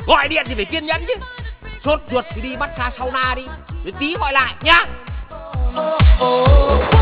Gọi điện thì phải kiên nhẫn chứ. Sốt ruột thì đi massage sauna đi, rồi tí gọi lại nhá.